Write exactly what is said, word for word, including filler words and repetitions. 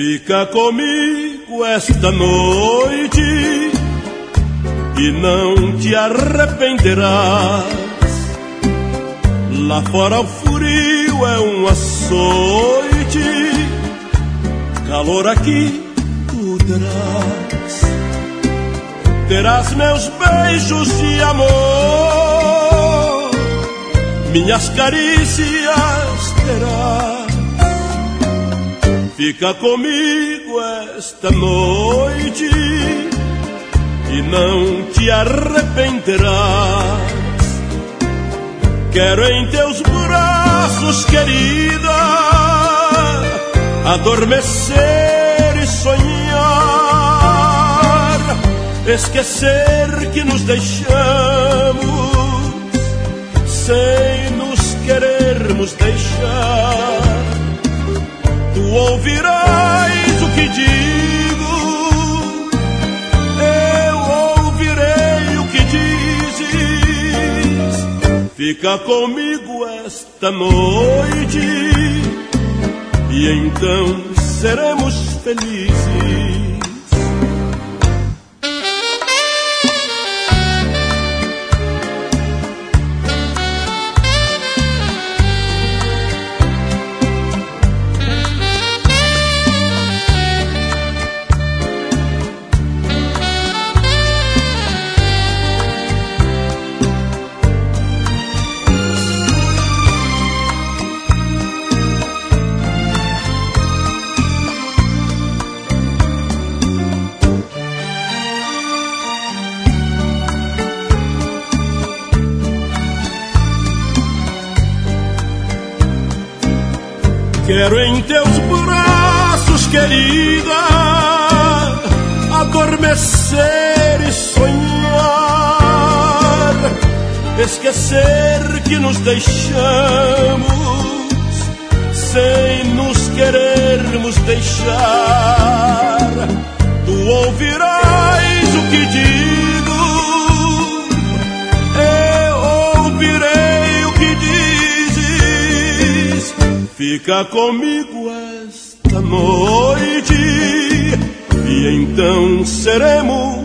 Fica comigo esta noite e não te arrependerás. Lá fora o frio é um açoite, calor aqui tu terás. Terás meus beijos de amor, minhas carícias terás. Fica comigo esta noite e não te arrependerás. Quero em teus braços, querida, adormecer e sonhar, esquecer que nos deixamos sem nos querermos deixar. Tu ouvirás o que digo, eu ouvirei o que dizes. Fica comigo esta noite e então seremos felizes. Quero em teus braços, querida, adormecer e sonhar, esquecer que nos deixamos sem nos querermos deixar. Tu ouvirás o que digo, eu ouvirei o que dizes. Fica comigo esta noite e então seremos